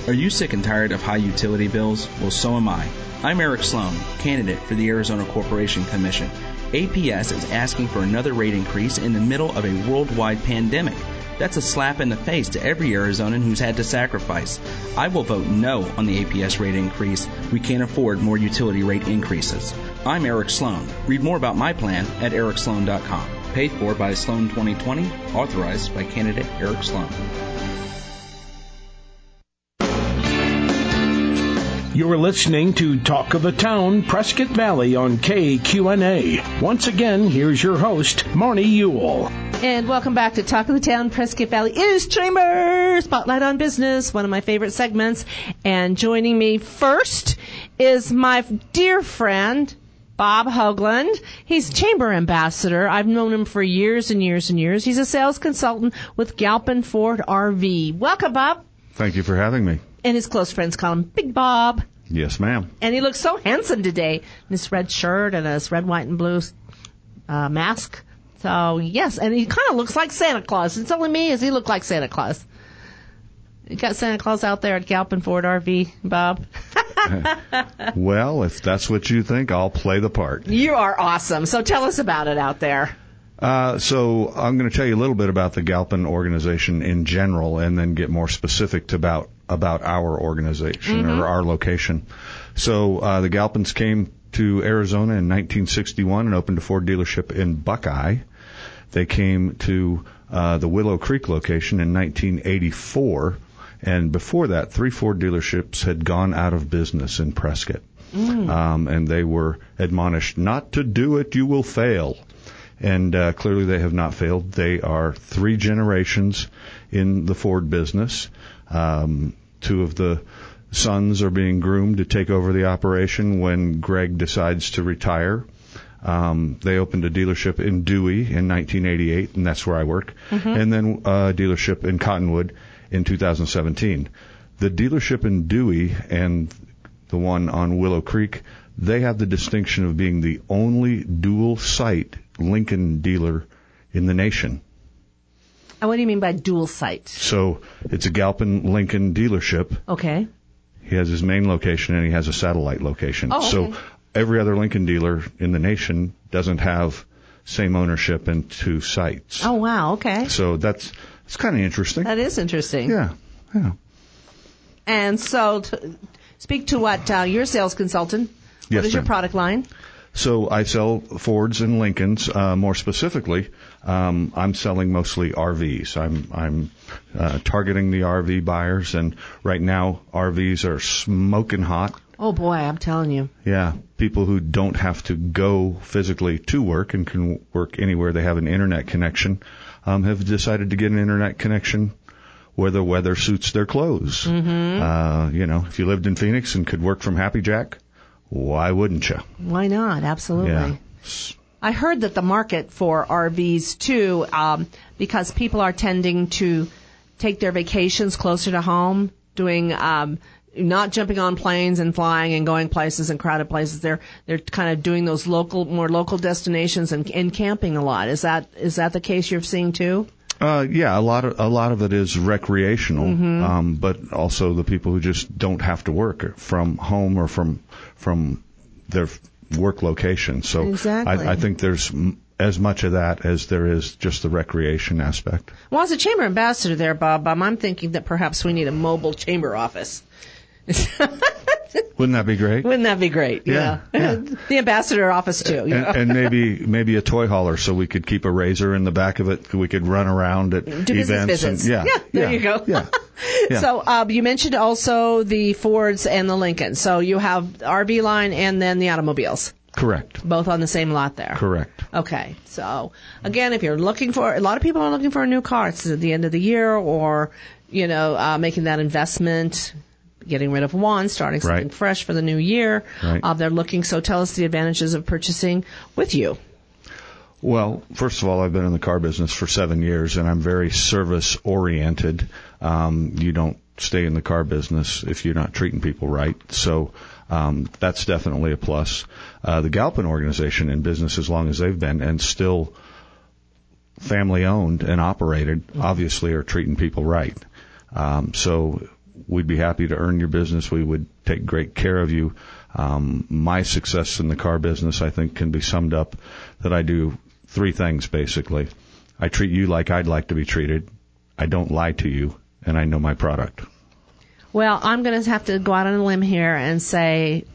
Are you sick and tired of high utility bills? Well, so am I. I'm Eric Sloan, candidate for the Arizona Corporation Commission. A P S is asking for another rate increase in the middle of a worldwide pandemic. That's a slap in the face to every Arizonan who's had to sacrifice. I will vote no on the A P S rate increase. We can't afford more utility rate increases. I'm Eric Sloan. Read more about my plan at eric sloan dot com. Paid for by Sloan twenty twenty, authorized by candidate Eric Sloan. You're listening to Talk of the Town, Prescott Valley on K Q N A. Once again, here's your host, Marnie Ewell. And welcome back to Talk of the Town, Prescott Valley is Chamber Spotlight on Business, one of my favorite segments. And joining me first is my dear friend, Bob Hoagland. He's Chamber Ambassador. I've known him for years and years and years. He's a sales consultant with Galpin Ford R V. Welcome, Bob. Thank you for having me. And his close friends call him Big Bob. Yes, ma'am. And he looks so handsome today in his red shirt and his red, white, and blue uh, mask. So, yes, and he kind of looks like Santa Claus. It's only me, as he look like Santa Claus. You got Santa Claus out there at Galpin Ford R V, Bob? Well, if that's what you think, I'll play the part. You are awesome. So tell us about it out there. Uh, so I'm going to tell you a little bit about the Galpin organization in general and then get more specific to about about our organization mm-hmm. or our location. So uh, the Galpins came to Arizona in nineteen sixty-one and opened a Ford dealership in Buckeye. They came to uh, the Willow Creek location in nineteen eighty-four, and before that, three Ford dealerships had gone out of business in Prescott. Mm. Um, and they were admonished not to do it, you will fail. And uh, clearly they have not failed. They are three generations in the Ford business. Um, two of the sons are being groomed to take over the operation when Greg decides to retire. Um, they opened a dealership in Dewey in nineteen eighty-eight, and that's where I work. Mm-hmm. And then a dealership in Cottonwood in two thousand seventeen. The dealership in Dewey and the one on Willow Creek, they have the distinction of being the only dual-site Lincoln dealer in the nation. And what do you mean by dual site? So it's a Galpin Lincoln dealership. Okay. He has his main location and he has a satellite location. Oh, okay. So every other Lincoln dealer in the nation doesn't have same ownership and two sites. Oh, wow. Okay. So that's it's kind of interesting. That is interesting. Yeah. Yeah. And so to speak to what uh, you're a sales consultant. What yes, is your ma'am. product line? So I sell Fords and Lincolns. Uh, more specifically, um, I'm selling mostly R Vs. I'm I'm uh, targeting the R V buyers, and right now R Vs are smoking hot. Oh boy, I'm telling you. Yeah, people who don't have to go physically to work and can work anywhere they have an internet connection um, have decided to get an internet connection where the weather suits their clothes. Mm-hmm. Uh, you know, if you lived in Phoenix and could work from Happy Jack, why wouldn't you? Why not? Absolutely. Yeah. I heard that the market for R Vs, too, um, because people are tending to take their vacations closer to home, doing um, not jumping on planes and flying and going places and crowded places. They're they're kind of doing those local, more local destinations and, and camping a lot. Is that is that the case you're seeing, too? Uh, yeah, a lot of a lot of it is recreational, mm-hmm. um, but also the people who just don't have to work from home or from from their work location. So exactly. I, I think there's m- as much of that as there is just the recreation aspect. Well, as a chamber ambassador there, Bob, um, I'm thinking that perhaps we need a mobile chamber office. Wouldn't that be great? Wouldn't that be great? Yeah. yeah. The ambassador office, too. And, you know? and maybe maybe a toy hauler so we could keep a razor in the back of it. We could run around at Do events. business visits. And, yeah, yeah, there yeah, you go. Yeah. yeah. So um, you mentioned also the Fords and the Lincolns. So you have the R V line and then the automobiles. Correct. Both on the same lot there. Correct. Okay. So, again, if you're looking for, a lot of people are looking for a new car. It's at the end of the year or, you know, uh, making that investment, getting rid of one, starting something right. fresh for the new year. Right. Uh, they're looking, so tell us the advantages of purchasing with you. Well, first of all, I've been in the car business for seven years, and I'm very service-oriented. Um, you don't stay in the car business if you're not treating people right. So um, that's definitely a plus. Uh, the Galpin organization in business as long as they've been and still family-owned and operated, obviously are treating people right. Um, so we'd be happy to earn your business. We would take great care of you. Um, my success in the car business, I think, can be summed up that I do three things, basically. I treat you like I'd like to be treated. I don't lie to you, and I know my product. Well, I'm going to have to go out on a limb here and say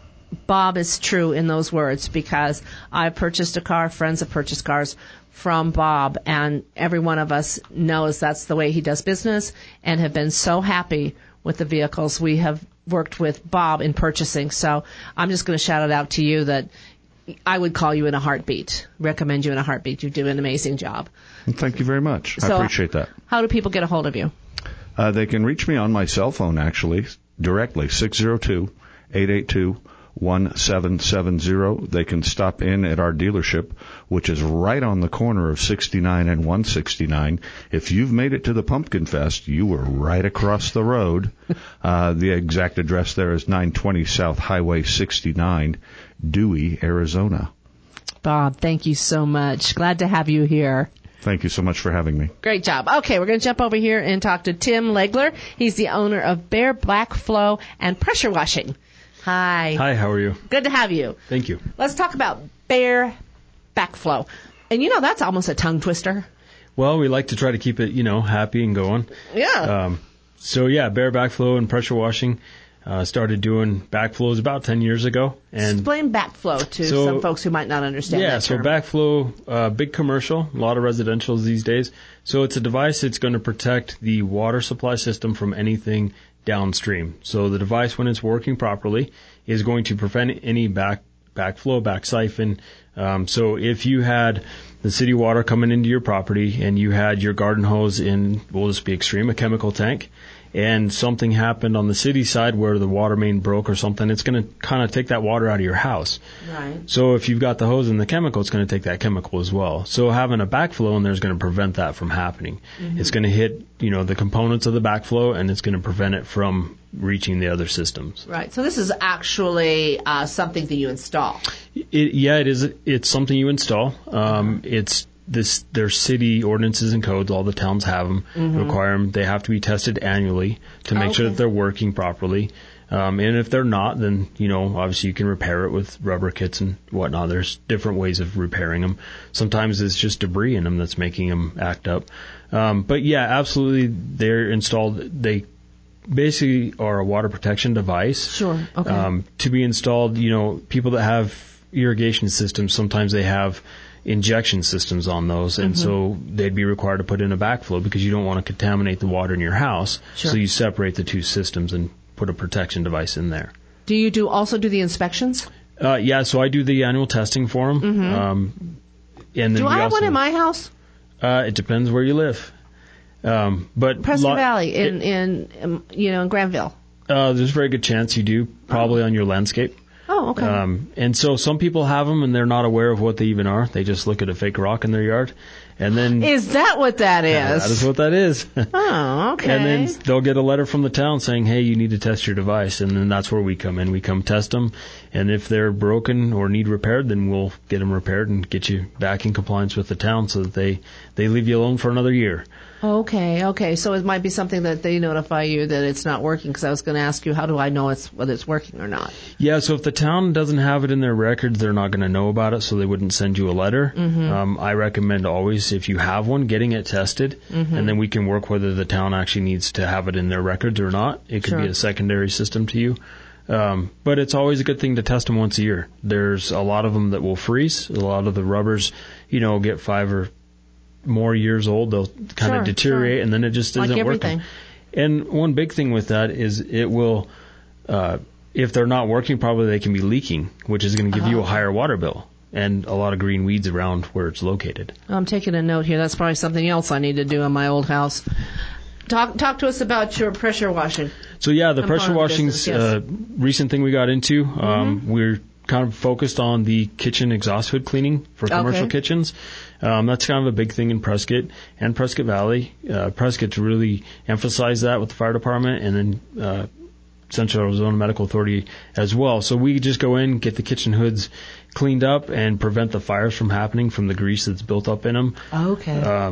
Bob is true in those words, because I purchased a car, friends have purchased cars from Bob, and every one of us knows that's the way he does business and have been so happy with the vehicles we have worked with Bob in purchasing. So I'm just going to shout it out to you that I would call you in a heartbeat, recommend you in a heartbeat. You do an amazing job. Thank you very much. So I appreciate that. How do people get a hold of you? Uh, they can reach me on my cell phone, actually, directly, six oh two, eight eight two, one seven seven zero. They can stop in at our dealership, which is right on the corner of sixty-nine and one sixty-nine. If you've made it to the Pumpkin Fest, you were right across the road. Uh, the exact address there is nine twenty South Highway sixty-nine, Dewey, Arizona. Bob, thank you so much. Glad to have you here. Thank you so much for having me. Great job. Okay, we're going to jump over here and talk to Tim Legler. He's the owner of Bear Black Flow and Pressure Washing. Hi. Hi, how are you? Good to have you. Thank you. Let's talk about Bear Backflow. And you know, that's almost a tongue twister. Well, we like to try to keep it, you know, happy and going. Yeah. Um, so, yeah, Bear Backflow and Pressure Washing. Uh, started doing backflows about ten years ago. And explain backflow to so, some folks who might not understand yeah, that term. so backflow, uh, big commercial, a lot of residentials these days. So it's a device that's going to protect the water supply system from anything downstream. So the device, when it's working properly, is going to prevent any back backflow, back siphon. Um, so if you had the city water coming into your property and you had your garden hose in, we'll just be extreme, a chemical tank, and something happened on the city side where the water main broke or something, it's going to kind of take that water out of your house. Right. So if you've got the hose and the chemical, it's going to take that chemical as well. So having a backflow in there is going to prevent that from happening. Mm-hmm. It's going to hit, you know, the components of the backflow, and it's going to prevent it from reaching the other systems. Right. So this is actually uh, something that you install. It, yeah, it is. It's something you install. Um, mm-hmm. It's This, there's city ordinances and codes. All the towns have them, mm-hmm. require them. They have to be tested annually to make okay. sure that they're working properly. Um, and if they're not, then, you know, obviously you can repair it with rubber kits and whatnot. There's different ways of repairing them. Sometimes it's just debris in them that's making them act up. Um, but yeah, absolutely, they're installed. They basically are a water protection device. Sure. Okay. Um, to be installed, you know, people that have irrigation systems, sometimes they have injection systems on those, and mm-hmm. so they'd be required to put in a backflow because you don't want to contaminate the water in your house. Sure. So you separate the two systems and put a protection device in there. Do you do also do the inspections? Uh, yeah, so I do the annual testing for them. Mm-hmm. Um, and then do we I have also, one in my house? Uh, it depends where you live. Um, but Prescott lo- Valley in, it, in um, you know in Granville. Uh, there's a very good chance you do, probably oh. on your landscape. Oh, okay. Um, and so some people have them and they're not aware of what they even are. They just look at a fake rock in their yard. And then. Is that what that is? Yeah, that is what that is. Oh, okay. And then they'll get a letter from the town saying, hey, you need to test your device. And then that's where we come in. We come test them. And if they're broken or need repaired, then we'll get them repaired and get you back in compliance with the town so that they, they leave you alone for another year. Okay, okay. So it might be something that they notify you that it's not working, because I was going to ask you, how do I know it's whether it's working or not? Yeah, so if the town doesn't have it in their records, they're not going to know about it, so they wouldn't send you a letter. Mm-hmm. Um, I recommend always, if you have one, getting it tested, mm-hmm. and then we can work whether the town actually needs to have it in their records or not. It could sure. be a secondary system to you. Um, but it's always a good thing to test them once a year. There's a lot of them that will freeze. A lot of the rubbers, you know, get five or more years old, they'll kind sure, of deteriorate, sure. and then it just isn't like everything. working. And one big thing with that is it will, uh, if they're not working properly, they can be leaking, which is going to give oh. you a higher water bill and a lot of green weeds around where it's located. I'm taking a note here. That's probably something else I need to do in my old house. Talk talk to us about your pressure washing. So yeah, the I'm pressure washing's a yes. uh, recent thing we got into. Um, mm-hmm. We're kind of focused on the kitchen exhaust hood cleaning for commercial okay. kitchens. Um, that's kind of a big thing in Prescott and Prescott Valley. Uh, Prescott's really emphasized that with the fire department, and then uh, Central Arizona Medical Authority as well. So we just go in, get the kitchen hoods cleaned up, and prevent the fires from happening from the grease that's built up in them. Okay. Um,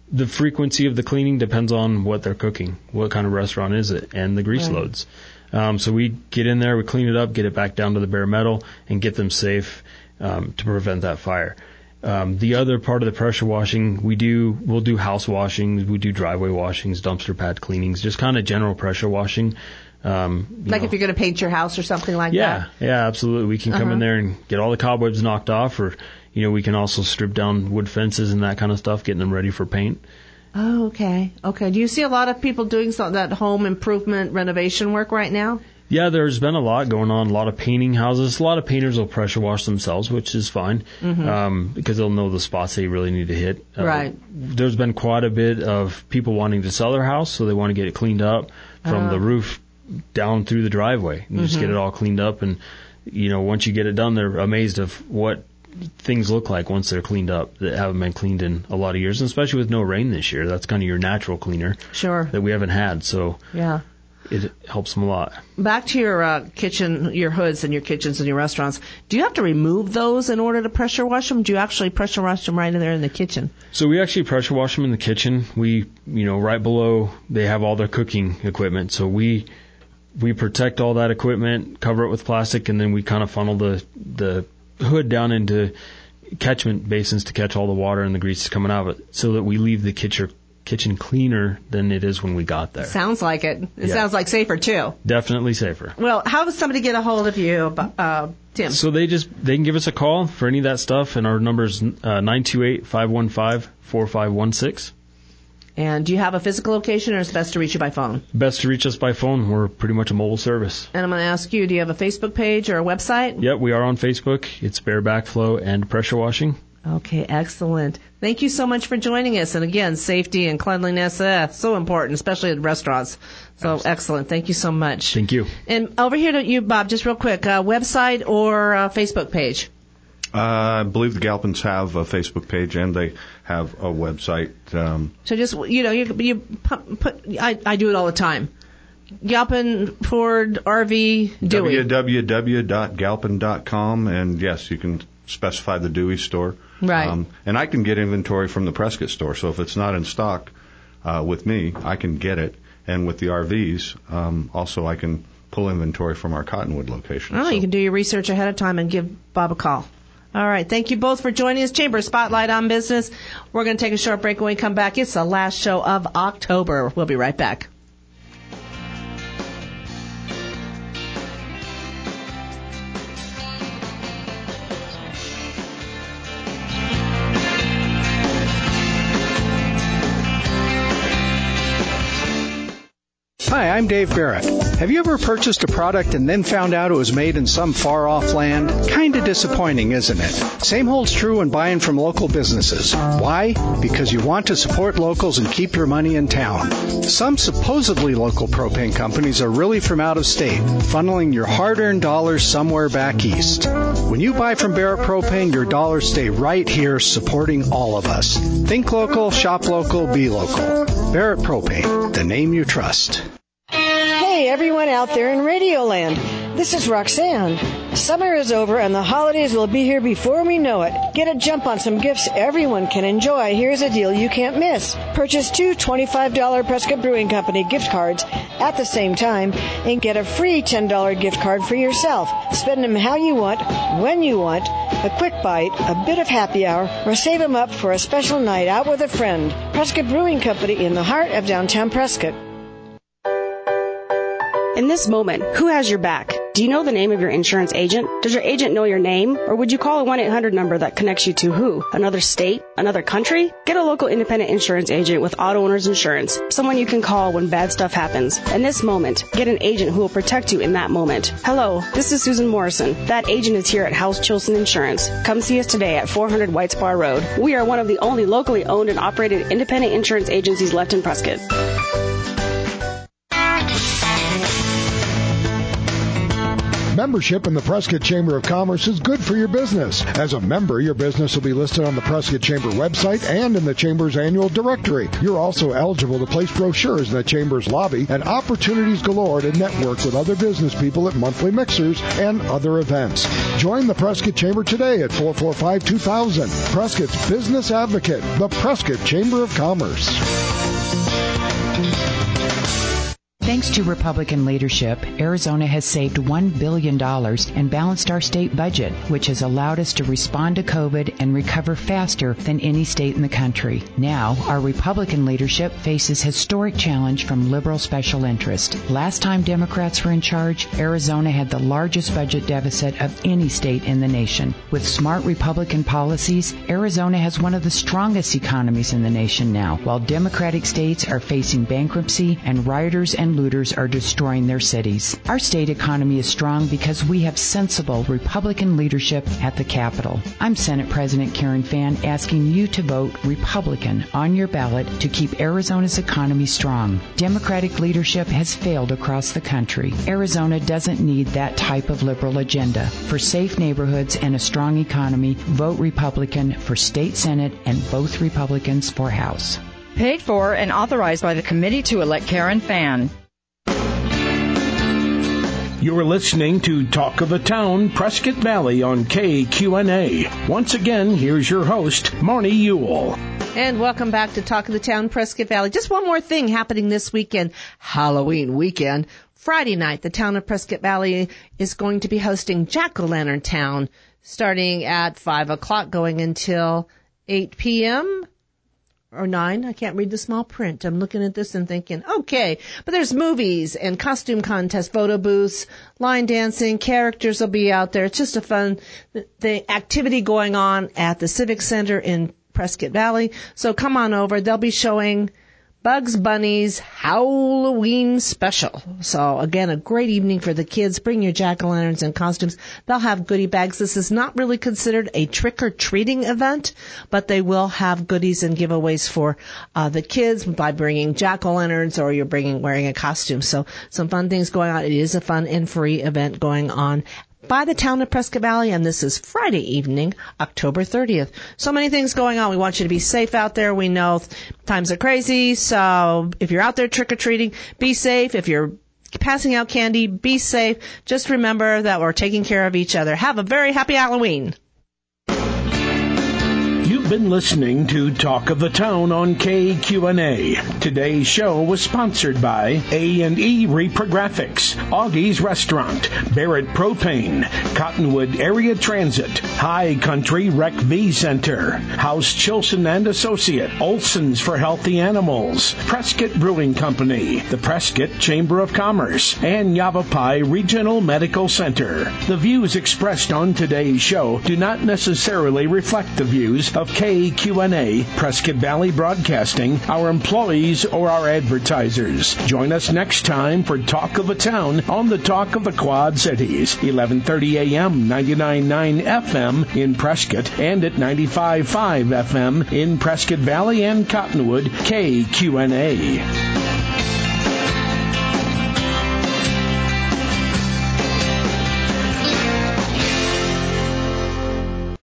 the frequency of the cleaning depends on what they're cooking, what kind of restaurant is it, and the grease Right. loads. Um, so we get in there, we clean it up, get it back down to the bare metal, and get them safe um, to prevent that fire. Um, the other part of the pressure washing, we do, we'll do house washings, we do driveway washings, dumpster pad cleanings, just kind of general pressure washing. Um, you Like know. if you're going to paint your house or something like Yeah, that? yeah, absolutely. We can come Uh-huh. in there and get all the cobwebs knocked off, or, you know, we can also strip down wood fences and that kind of stuff, getting them ready for paint. Oh, okay. Okay. Do you see a lot of people doing some, that home improvement renovation work right now? Yeah, there's been a lot going on, a lot of painting houses. A lot of painters will pressure wash themselves, which is fine, Mhm. um, because they'll know the spots they really need to hit. Uh, Right. There's been quite a bit of people wanting to sell their house, so they want to get it cleaned up from Oh. the roof down through the driveway. And just Mhm. get it all cleaned up, and, you know, once you get it done, they're amazed of what things look like once they're cleaned up that haven't been cleaned in a lot of years, and especially with no rain this year. That's kind of your natural cleaner Sure. that we haven't had, so Yeah. it helps them a lot. Back to your uh, kitchen, your hoods and your kitchens and your restaurants. Do you have to remove those in order to pressure wash them? Do you actually pressure wash them right in there in the kitchen? So we actually pressure wash them in the kitchen. We, you know, right below, they have all their cooking equipment. So we, we protect all that equipment, cover it with plastic, and then we kind of funnel the, the hood down into catchment basins to catch all the water and the grease coming out of it, so that we leave the kitchen, kitchen cleaner than it is when we got there. Sounds like it. It Yeah. sounds like safer too. Definitely safer. Well, how does somebody get a hold of you, uh, Tim? So they just, they can give us a call for any of that stuff, and our number's uh, nine two eight, five one five, four five one six. And do you have a physical location, or is it best to reach you by phone? Best to reach us by phone. We're pretty much a mobile service. And I'm going to ask you, do you have a Facebook page or a website? Yep, we are on Facebook. It's Bare Backflow and Pressure Washing. Okay, excellent. Thank you so much for joining us. And again, safety and cleanliness, uh, so important, especially at restaurants. So Absolutely. Excellent. Thank you so much. Thank you. And over here to you, Bob, just real quick, uh, website or uh, Facebook page? Uh, I believe the Galpins have a Facebook page and they have a website. Um, So just, you know, you, you put, put I, I do it all the time. Galpin Ford R V Dewey. w w w dot galpin dot com, and yes, you can specify the Dewey store. Right. Um, and I can get inventory from the Prescott store, so if it's not in stock uh, with me, I can get it. And with the R Vs, um, also I can pull inventory from our Cottonwood location. Oh, so. You can do your research ahead of time and give Bob a call. All right. Thank you both for joining us. Chamber Spotlight on Business. We're going to take a short break. When we come back, it's the last show of October. We'll be right back. Hi, I'm Dave Barrett. Have you ever purchased a product and then found out it was made in some far-off land? Kinda disappointing, isn't it? Same holds true when buying from local businesses. Why? Because you want to support locals and keep your money in town. Some supposedly local propane companies are really from out of state, funneling your hard-earned dollars somewhere back east. When you buy from Barrett Propane, your dollars stay right here supporting all of us. Think local, shop local, be local. Barrett Propane, the name you trust. Hey, everyone out there in Radioland. This is Roxanne. Summer is over and the holidays will be here before we know it. Get a jump on some gifts everyone can enjoy. Here's a deal you can't miss. Purchase two twenty-five dollars Prescott Brewing Company gift cards at the same time and get a free ten dollars gift card for yourself. Spend them how you want, when you want, a quick bite, a bit of happy hour, or save them up for a special night out with a friend. Prescott Brewing Company in the heart of downtown Prescott. In this moment, who has your back? Do you know the name of your insurance agent? Does your agent know your name? Or would you call a one eight hundred number that connects you to who? Another state? Another country? Get a local independent insurance agent with Auto Owners Insurance. Someone you can call when bad stuff happens. In this moment, get an agent who will protect you in that moment. Hello, this is Susan Morrison. That agent is here at House Chilson Insurance. Come see us today at four hundred White Spar Road. We are one of the only locally owned and operated independent insurance agencies left in Prescott. Membership in the Prescott Chamber of Commerce is good for your business. As a member, your business will be listed on the Prescott Chamber website and in the Chamber's annual directory. You're also eligible to place brochures in the Chamber's lobby and opportunities galore to network with other business people at monthly mixers and other events. Join the Prescott Chamber today at four four five, two thousand. Prescott's Business Advocate, the Prescott Chamber of Commerce. Thanks to Republican leadership, Arizona has saved one billion dollars and balanced our state budget, which has allowed us to respond to COVID and recover faster than any state in the country. Now, our Republican leadership faces historic challenge from liberal special interest. Last time Democrats were in charge, Arizona had the largest budget deficit of any state in the nation. With smart Republican policies, Arizona has one of the strongest economies in the nation now, while Democratic states are facing bankruptcy and rioters and looters are destroying their cities. Our state economy is strong because we have sensible Republican leadership at the Capitol. I'm Senate President Karen Fann asking you to vote Republican on your ballot to keep Arizona's economy strong. Democratic leadership has failed across the country. Arizona doesn't need that type of liberal agenda. For safe neighborhoods and a strong economy, vote Republican for state Senate and both Republicans for House. Paid for and authorized by the committee to elect Karen Fann. You're listening to Talk of the Town, Prescott Valley on K Q N A. Once again, here's your host, Marnie Ewell. And welcome back to Talk of the Town, Prescott Valley. Just one more thing happening this weekend, Halloween weekend. Friday night, the town of Prescott Valley is going to be hosting Jack-O-Lantern Town, starting at five o'clock, going until eight p.m., or nine. I can't read the small print. I'm looking at this and thinking, okay. But there's movies and costume contests, photo booths, line dancing, characters will be out there. It's just a fun the activity going on at the Civic Center in Prescott Valley. So come on over. They'll be showing Bugs Bunny's Halloween special. So again, a great evening for the kids. Bring your jack-o'-lanterns and costumes. They'll have goodie bags. This is not really considered a trick-or-treating event, but they will have goodies and giveaways for uh, the kids by bringing jack-o'-lanterns or you're bringing wearing a costume. So some fun things going on. It is a fun and free event going on by the town of Prescott Valley, and this is Friday evening, October thirtieth. So many things going on. We want you to be safe out there. We know times are crazy, so if you're out there trick-or-treating, be safe. If you're passing out candy, be safe. Just remember that we're taking care of each other. Have a very happy Halloween. You've been listening to Talk of the Town on K Q N A. Today's show was sponsored by A and E Reprographics, Augie's Restaurant, Barrett Propane, Cottonwood Area Transit, High Country Rec V Center, House Chilson and Associate, Olson's for Healthy Animals, Prescott Brewing Company, the Prescott Chamber of Commerce, and Yavapai Regional Medical Center. The views expressed on today's show do not necessarily reflect the views of K Q N A, Prescott Valley Broadcasting, our employees, or our advertisers. Join us next time for Talk of the Town on the Talk of the Quad Cities, eleven thirty a.m., ninety-nine point nine F M in Prescott, and at ninety-five point five F M in Prescott Valley and Cottonwood, K Q N A.